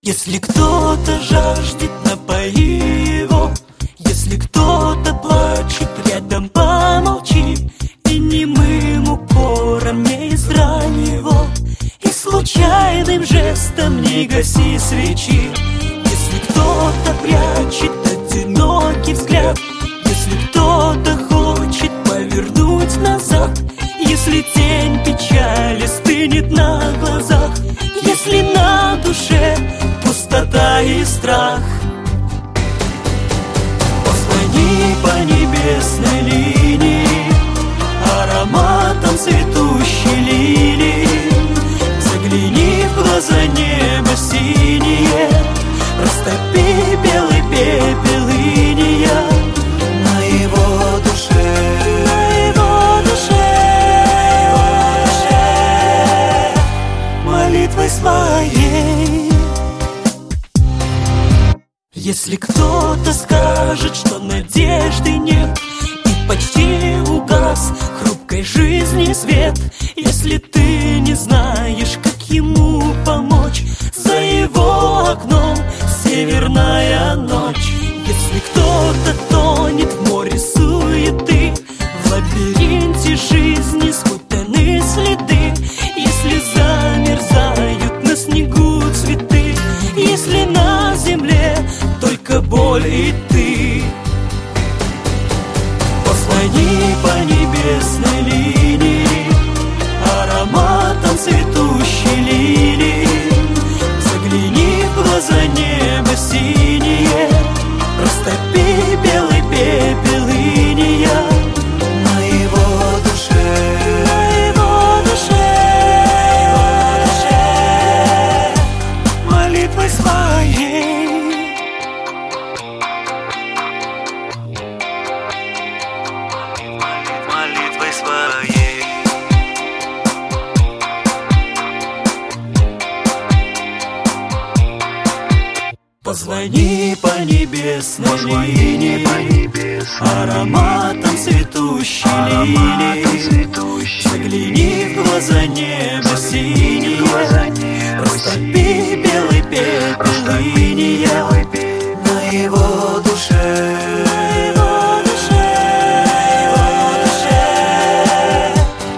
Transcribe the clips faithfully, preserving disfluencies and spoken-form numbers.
Если кто-то жаждет, напои его. Если кто-то плачет, рядом помолчи. И немым укором не изрань его, и случайным жестом не гаси свечи. Если кто-то прячет одинокий взгляд, если кто-то хочет повернуть назад, если тень печали стынет на глазах, если на душе пустота и страх, позвони по небесной линии ароматом цветущей лилии. Загляни в глаза неба синие, растопи белый пепел иния на его душе, на его душе, молитвой своей. Если кто-то скажет, что надежды нет и почти угас хрупкой жизни свет, если ты не знаешь, как ему помочь, за его окном северная ночь. Если кто-то тонет в море суеты, в лабиринте жизни спутаны следы, если замерзают на снегу цветы, если на земле только боль и ты, позвони по небесной линии ароматом цветущей лилии. Загляни в глаза неба синие, растопи белый пепел иния на его душе, на его душе, молитвой своей. Молитвой своей. Позвони по небесной линии ароматом цветущей лилии. Загляни в глаза неба синие, растопи белый пепел иния на его душе, на его душе, его душе.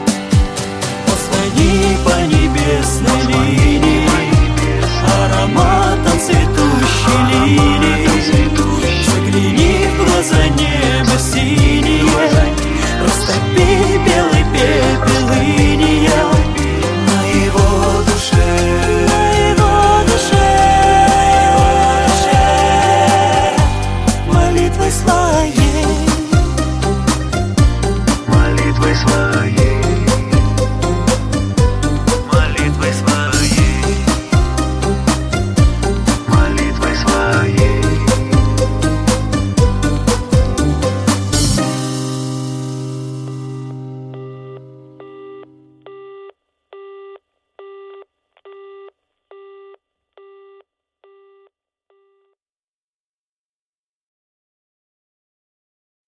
Позвони по небесной линии ароматом цветущей лилии. Загляни в глаза неба синие, растопи белый пепел иния на его душе, на его душе, его душе, молитвой своей, молитвой своей.